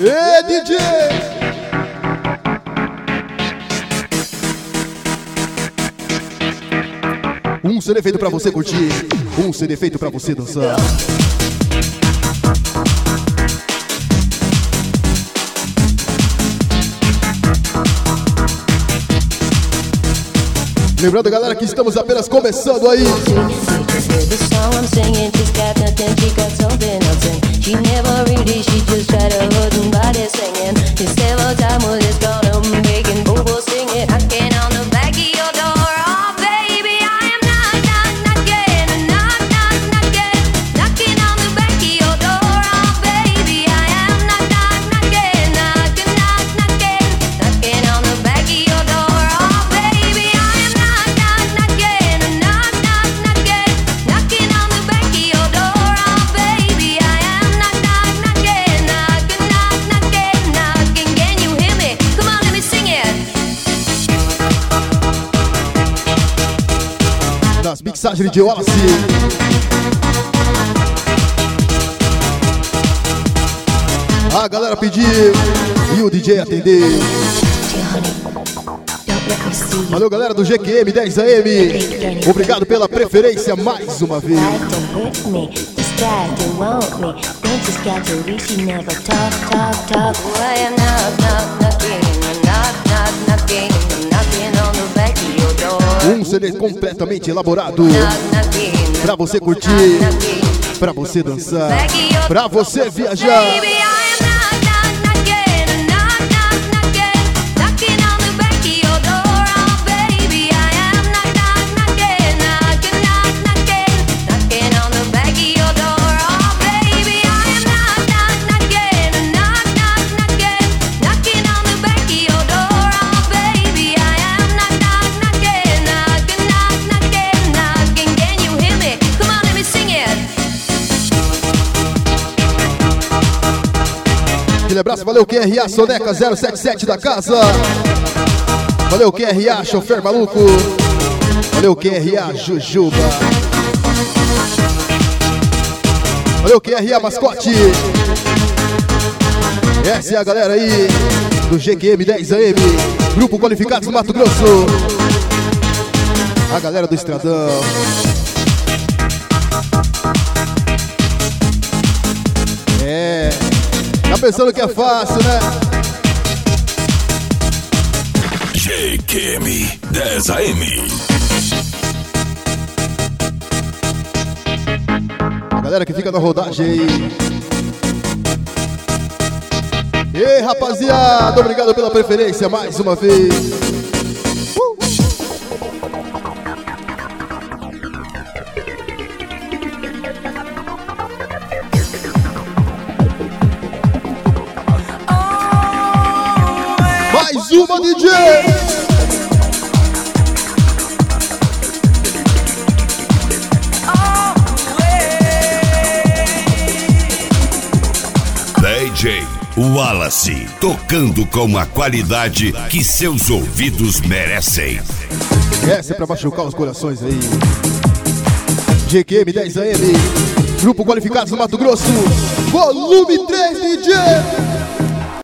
Ê, DJ! Um CD feito pra você curtir, um CD feito pra você dançar. Lembrando, galera, que estamos apenas começando aí. Mixagem de Wallace. A galera pediu e o DJ atendeu. Valeu, galera do GQM 10AM. Obrigado pela preferência mais uma vez. Um CD completamente elaborado pra você curtir, pra você dançar, pra você viajar. Aquele abraço, valeu QRA, Soneca 077 da casa. Valeu QRA, chofer maluco. Valeu QRA, Jujuba. Valeu QRA, mascote. Essa é a galera aí do GQM 10AM, Grupo Qualificados do Mato Grosso. A galera do Estradão. Tá pensando que é fácil, né? GQM 10AM. A galera que fica na rodagem aí. Ei, rapaziada, obrigado pela preferência mais uma vez. Mais uma, DJ! DJ Wallace, tocando com a qualidade que seus ouvidos merecem. Essa é pra machucar os corações aí. GQM 10AM, Grupo Qualificados do Mato Grosso, volume 3, DJ!